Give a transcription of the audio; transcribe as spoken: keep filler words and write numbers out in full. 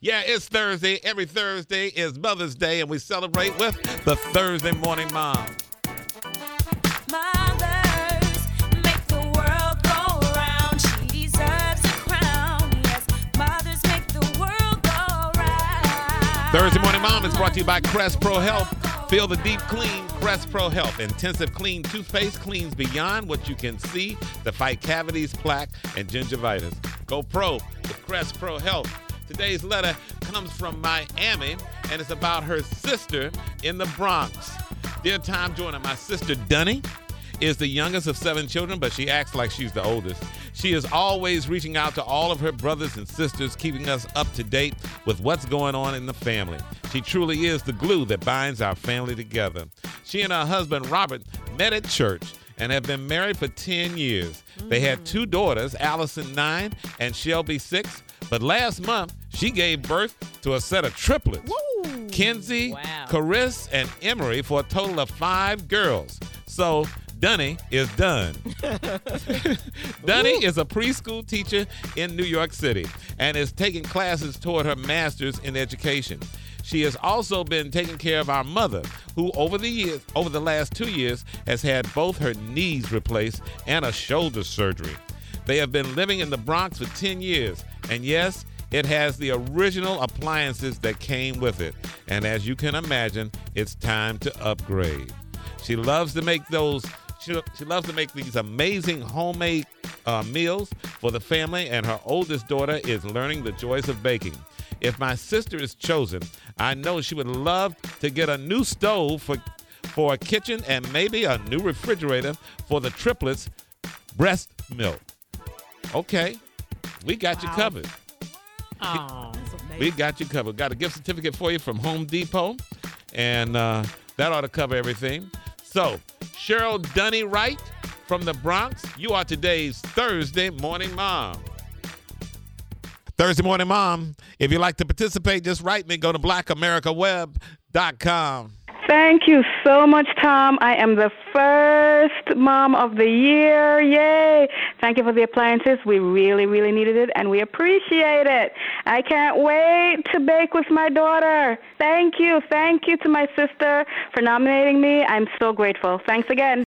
Yeah, it's Thursday. Every Thursday is Mother's Day, and we celebrate with the Thursday Morning Mom. Mothers make the world go round. She deserves a crown. Yes, mothers make the world go round. Thursday Morning Mom is brought to you by Crest Pro Health. Feel the deep clean. Crest Pro Health. Intensive clean toothpaste cleans beyond what you can see to fight cavities, plaque, and gingivitis. Go pro with Crest Pro Health. Today's letter comes from Miami, and it's about her sister in the Bronx. Dear Tom Joyner, my sister Dunny is the youngest of seven children, but she acts like she's the oldest. She is always reaching out to all of her brothers and sisters, keeping us up to date with what's going on in the family. She truly is the glue that binds our family together. She and her husband, Robert, met at church and have been married for ten years. Mm. They had two daughters, Allison, nine, and Shelby, six. But last month, she gave birth to a set of triplets. Woo. Kenzie, Wow. Carisse, and Emery, for a total of five girls. So Dunny is done. Dunny is a preschool teacher in New York City and is taking classes toward her master's in education. She has also been taking care of our mother, who over the years, over the last two years, has had both her knees replaced and a shoulder surgery. They have been living in the Bronx for ten years, and yes, it has the original appliances that came with it. And as you can imagine, it's time to upgrade. She loves to make those, she, she loves to make these amazing homemade uh, meals for the family, and her oldest daughter is learning the joys of baking. If my sister is chosen, I know she would love to get a new stove for, for a kitchen and maybe a new refrigerator for the triplets' breast milk. Okay, we got wow. you covered. Oh, we got you covered. Got a gift certificate for you from Home Depot, and uh, that ought to cover everything. So, Cheryl Dunny Wright from the Bronx, you are today's Thursday Morning Mom. Thursday Morning Mom, if you'd like to participate, just write me. Go to black america web dot com. Thank you so much, Tom. I am the first mom of the year. Yay. Thank you for the appliances. We really, really needed it, and we appreciate it. I can't wait to bake with my daughter. Thank you. Thank you to my sister for nominating me. I'm so grateful. Thanks again.